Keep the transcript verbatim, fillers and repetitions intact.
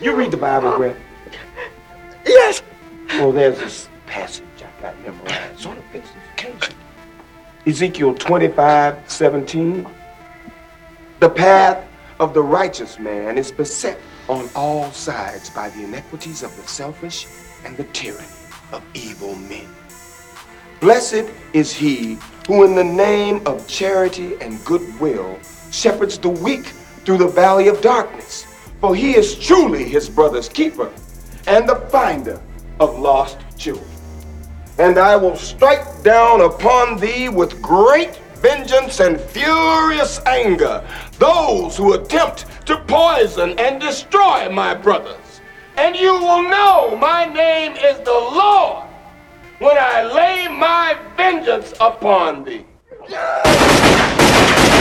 You read the Bible, Grant? Yes. Well, there's this passage I got memorized on a basis of occasion. Ezekiel twenty-five seventeen. The path of the righteous man is beset on all sides by the iniquities of the selfish and the tyranny of evil men. Blessed is he who in the name of charity and goodwill shepherds the weak through the valley of darkness, for he is truly his brother's keeper and the finder of lost children. And I will strike down upon thee with great vengeance and furious anger those who attempt to poison and destroy my brothers. And you will know my name is the Lord when I lay my vengeance upon thee.